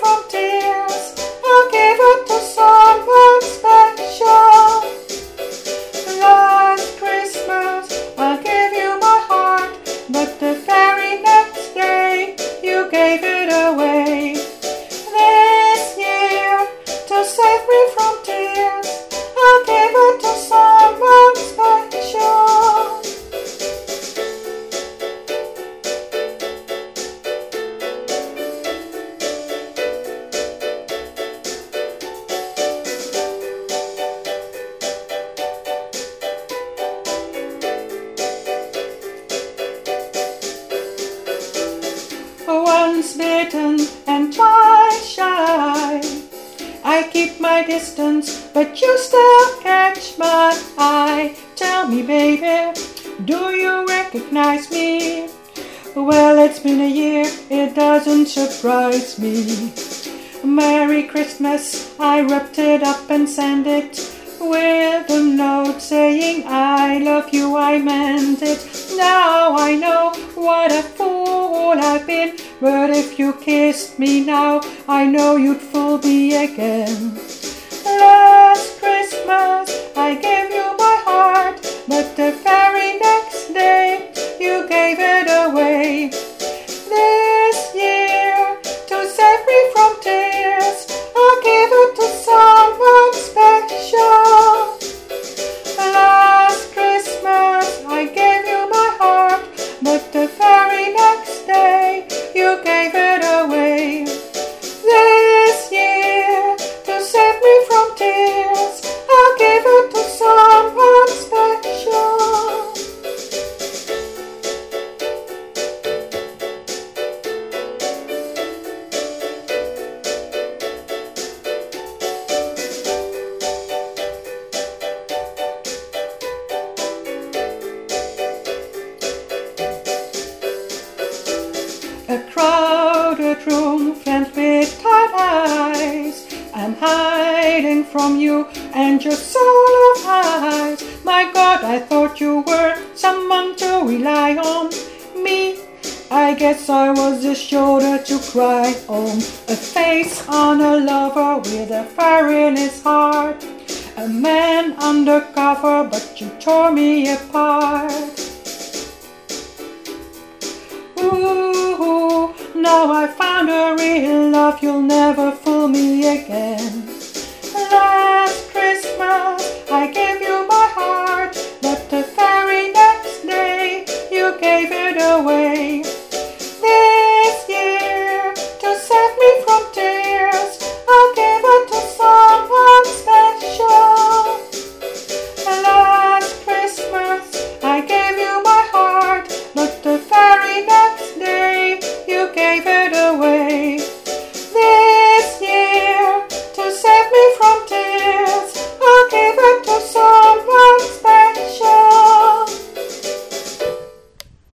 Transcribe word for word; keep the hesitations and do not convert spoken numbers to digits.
from tears. I'll give it to someone special. Last Christmas I gave you my heart, but the very next day you gave it away. This year, to save me from tears, I'll give it to someone special. Once bitten and twice shy, I keep my distance, but you still catch my eye. Tell me, baby, do you recognize me? Well, it's been a year, it doesn't surprise me. Merry Christmas, I wrapped it up and sent it with a note saying I love you, I meant it. Now I know what a fool I've been, but if you kissed me now, I know you'd fool me again. Last Christmas I gave you my heart, but the very next day you gave it away. This year, to save me from tears, I'll give it to someone special. Last Christmas I gave you my heart, but the very next day you gave it away. This year, to save me from tears, I'll give it to someone special. A crowded room filled with tired eyes. I'm hiding from you and your soul of eyes. My God, I thought you were someone to rely on. Me, I guess I was a shoulder to cry on. A face on a lover with a fire in his heart. A man undercover, but you tore me apart. Ooh, now I found a real love, you'll never fool me again. Last Christmas I gave you my heart, but the very next day you gave it away.